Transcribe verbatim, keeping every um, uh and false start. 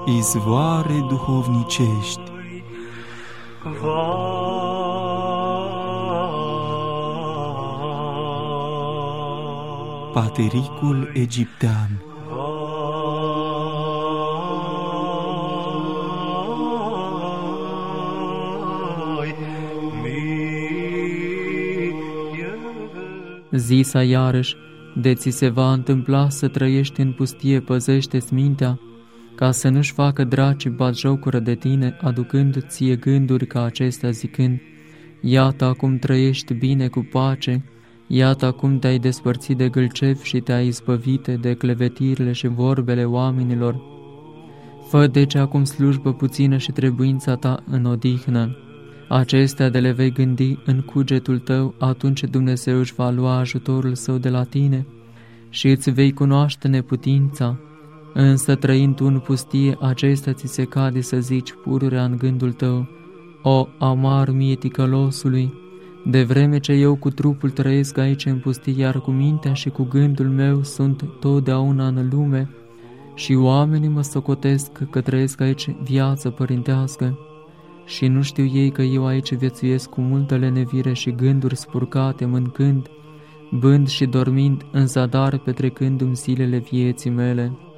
izvoare duhovnicești. Patericul egiptean. Zisa iarăși, de ți se va întâmpla să trăiești în pustie, păzește-ți mintea, ca să nu-și facă dracii batjocură de tine, aducând ție gânduri ca acestea, zicând: iată acum trăiești bine cu pace, iată acum te-ai despărțit de gâlcevi și te-ai izbăvite de clevetirile și vorbele oamenilor. Fă deci acum slujbă puțină și trebuința ta în odihnă. Acestea de le vei gândi în cugetul tău, atunci Dumnezeu își va lua ajutorul său de la tine și îți vei cunoaște neputința. Însă trăind tu în pustie, acesta ți se cade să zici pururea în gândul tău: o, amar mie ticălosului, de vreme ce eu cu trupul trăiesc aici în pustie, iar cu mintea și cu gândul meu sunt totdeauna în lume, și oamenii mă socotesc că trăiesc aici viață părintească, și nu știu ei că eu aici viețuiesc cu multă lenevire și gânduri spurcate, mâncând, bând și dormind, în zadar petrecându-mi zilele vieții mele.